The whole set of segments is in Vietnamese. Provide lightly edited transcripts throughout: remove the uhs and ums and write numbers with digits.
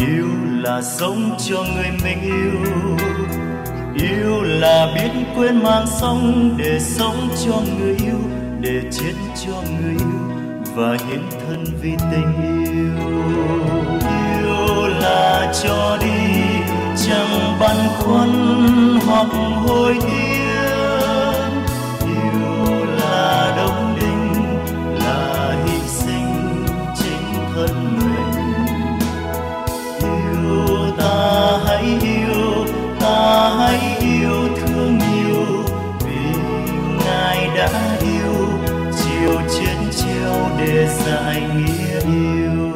Yêu là sống cho người mình yêu, yêu là biết quên mang sống để sống cho người yêu, để chết cho người yêu và hiến thân vì tình yêu. Yêu là cho đi chẳng băn khoăn hoặc hối tiếc, yêu là đóng đinh, là hy sinh chính thân mình. Yêu ta hãy yêu, ta hãy yêu thương nhiều, vì Ngài đã yêu, chiều trên treo để giải nghĩa yêu.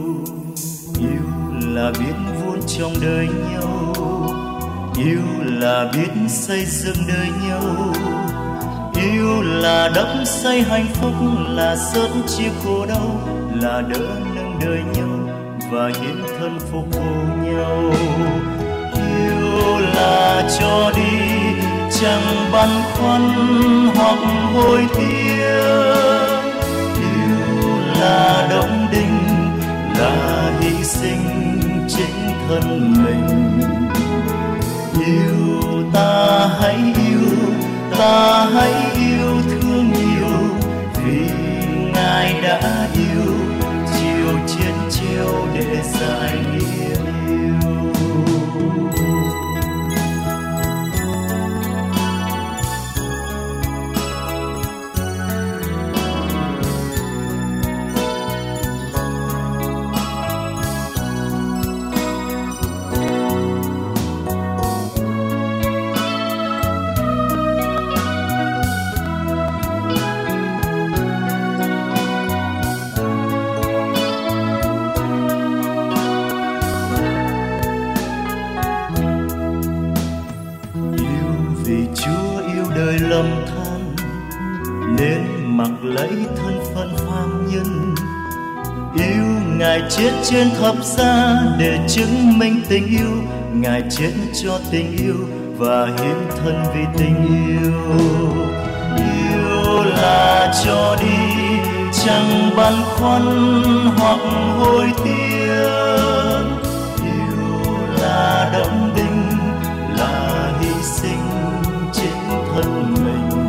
Yêu là biết vun trong đời nhau, yêu là biết xây dựng đời nhau, yêu là đắp xây hạnh phúc, là sớt chia khổ đau, là đỡ nâng đời nhau và hiến thân phục vụ nhau. Yêu là cho đi chẳng băn khoăn hoặc hối tiếc, yêu là đóng đinh, là hy sinh chính thân mình. Yêu ta hãy yêu, ta hãy yêu thương nhiều, vì Ngài đã yêu, chiều trên treo để giải nghĩa yêu. Đời lầm than nên mặc lấy thân phận phàm nhân, yêu Ngài chết trên thập giá để chứng minh tình yêu, Ngài chết cho tình yêu và hiến thân vì tình yêu. Yêu là cho đi chẳng băn khoăn hoặc hối tiếc, yêu là đóng đinh, là hy sinh thân mình.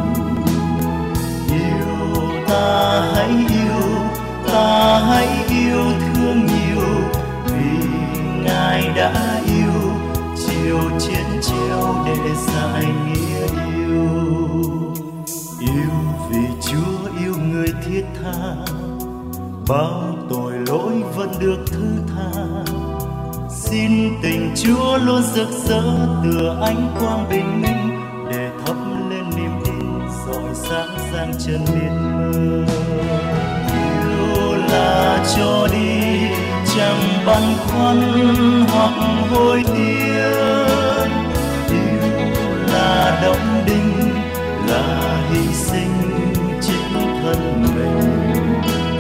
Yêu ta hãy yêu, ta hãy yêu thương nhiều, vì Ngài đã yêu, chiều trên treo để giải nghĩa yêu. Yêu vì Chúa yêu người thiết tha, bao tội lỗi vẫn được thứ tha. Xin tình Chúa luôn rực rỡ tựa ánh quang bình minh, để thắp lên niềm tin rọi sáng sang chân biết mơ. Yêu là cho đi chẳng băn khoăn hoặc hối tiếc, yêu là đóng đinh, là hy sinh chính thân mình.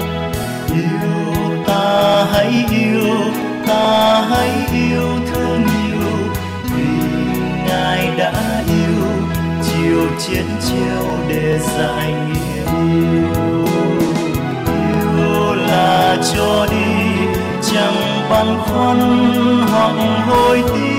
Yêu ta hãy yêu, ta hãy yêu thương nhiều, vì Ngài đã yêu, chiều trên treo để giải nghĩa yêu. Yêu là cho đi chẳng băn khoăn hoặc hối tiếc,